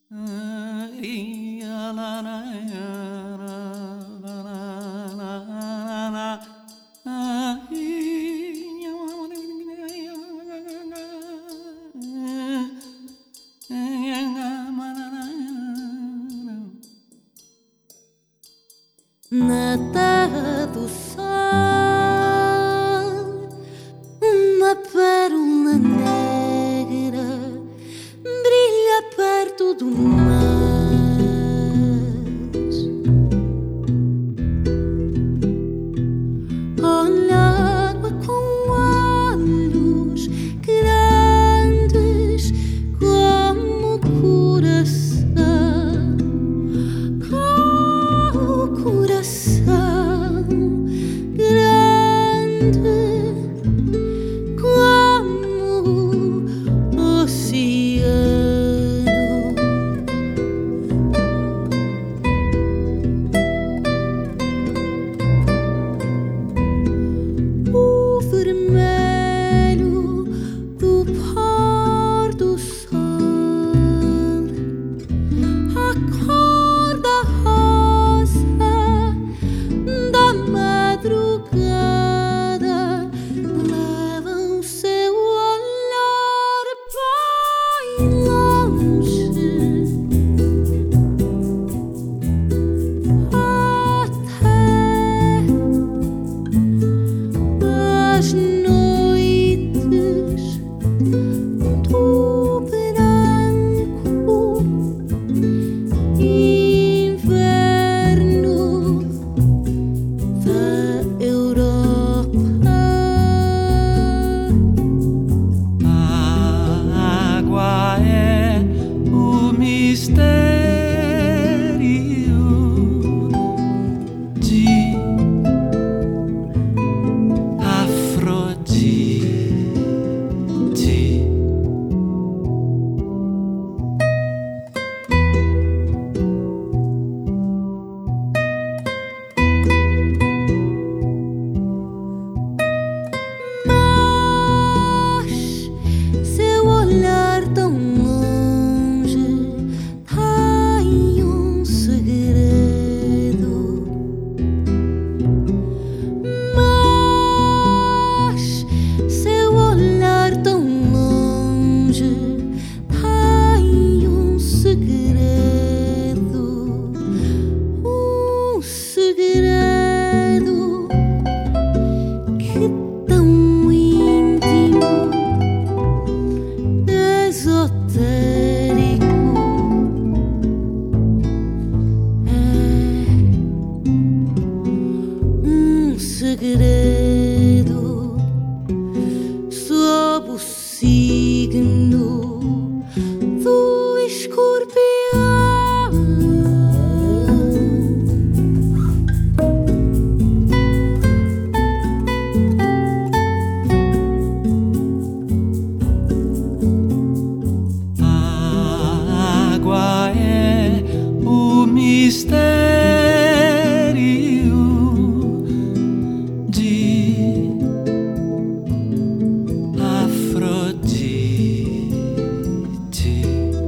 Na terra do sol, uma pérola negra brilha perto do mar. Olha a água com olhos grandes como o coração. Coração grande como o oceano. O vermelho do pôr do sol, a cor da rosa da madrugada levam seu olhar bem longe, até as noites do branco inverno da Europa. A água é o mistério de Afrodite. Mas seu olhar tão longe tem um segredo. Mas seu olhar tão longe tem um segredo. Um segredo que tão íntimo, esotérico é um segredo sob o signo do Escorpião. A água é o mistério de Afrodite.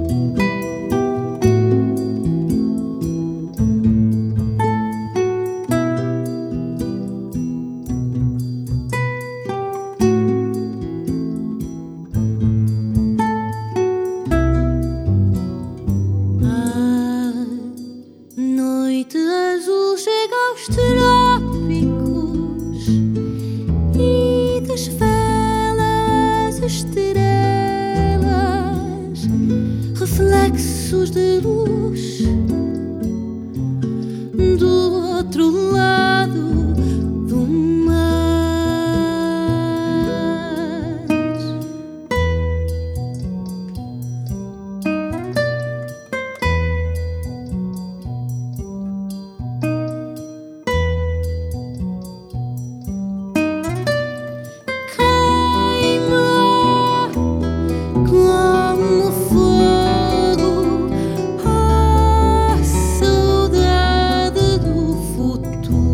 A noite azul chega aos trópicos e desvela as estrelas, reflexos de luz do outro lado do mar. Queima como fogo a saudade do futuro.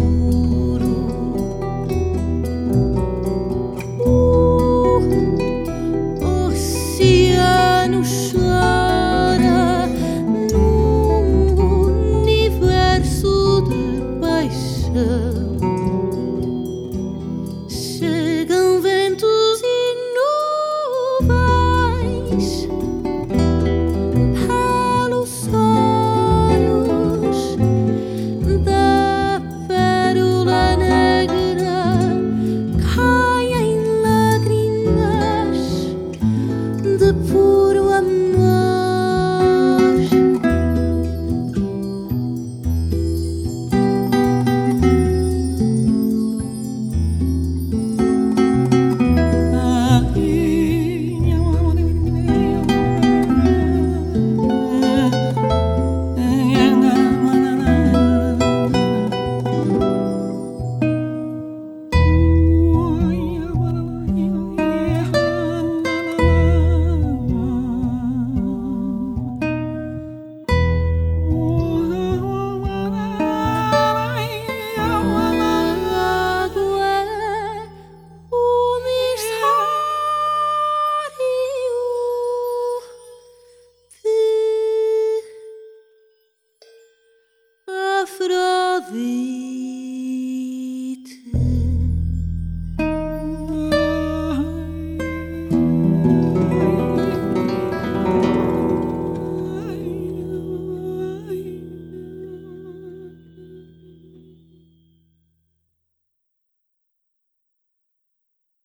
ver